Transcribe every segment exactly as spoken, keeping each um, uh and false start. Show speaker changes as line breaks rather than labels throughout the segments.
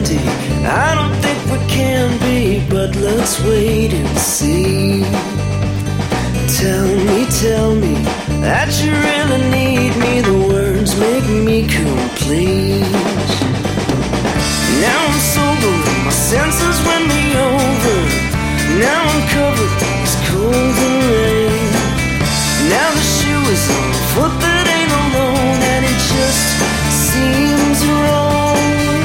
Sandy, I don't think we can be, but let's wait and see. Tell me, tell me that you really need me. The words make me complete. Now I'm sober, my senses win me over. Now I'm covered in this cold and rain. Now the shoe is on a foot that ain't alone, and it just seems wrong.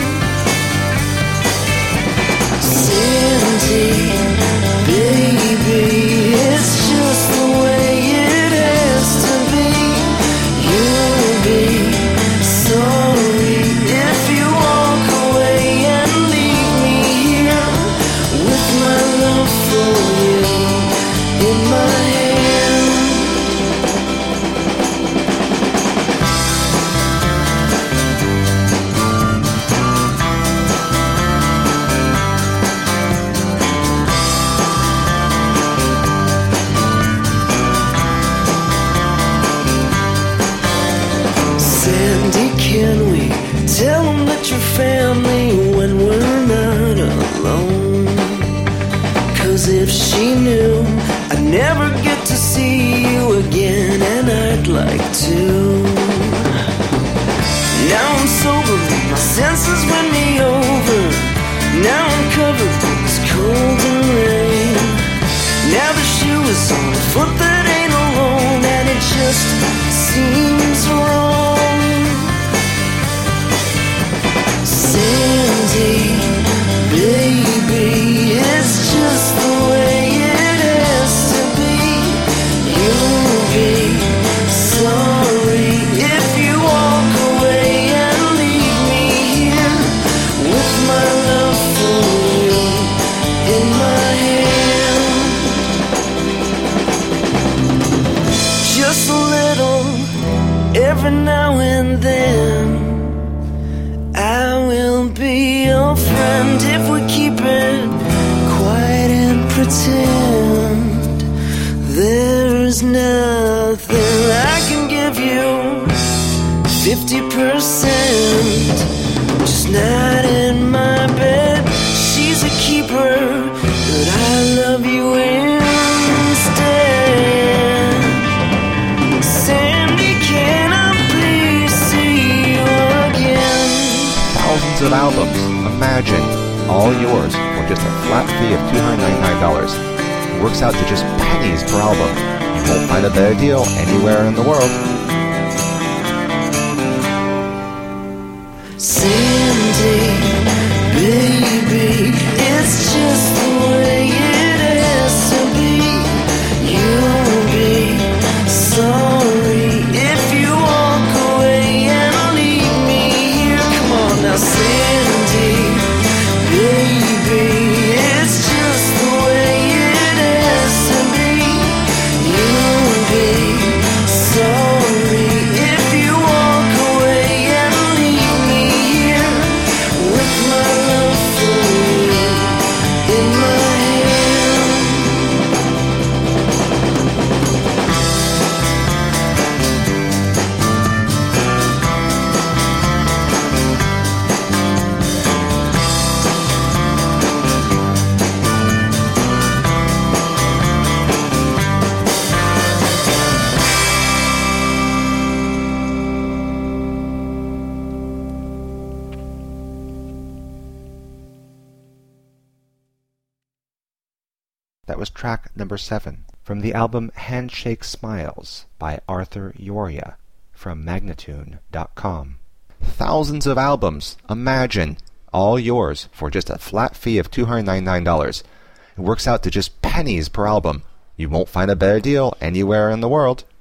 Sandy, baby, it's just the way it has to be. You'll be sorry if you walk away and leave me here with my love for you in my hand. Sandy, can we tell them that you're family when we're not alone? 'Cause if she knew I'd never get to see you again, and I'd like to. Now I'm sober, my senses win me over. Now I'm covered in this cold and rain. Now the shoe is on a foot that ain't alone, and it just seems wrong. Sandy, baby, it's just the way it has to be. You'll be sorry if you walk away and leave me here with my love for you in my hand. Just a little, every now and then. I will be your friend if we keep it quiet and pretend there's nothing. I can give you fifty percent, just not in my bed. She's a keeper, but I love you instead. Sandy, can I please see you again?
Thousands of albums. Imagine. All yours for just a flat fee of two hundred ninety-nine dollars. It works out to just pennies per album. You won't find a better deal anywhere in the world.
Sandy, baby, it's just the way it has to be. You'll be sorry if you walk away and leave me here. Come on now, Sandy, baby, it's just the way it has to be. You'll be sorry if you walk away and leave me here with my love for you in my hand.
That was track number seven from the album Handshake Smiles by Arthur Yoria from Magnatune dot com. Thousands of albums. Imagine. All yours for just a flat fee of two hundred ninety-nine dollars. It works out to just pennies per album. You won't find a better deal anywhere in the world.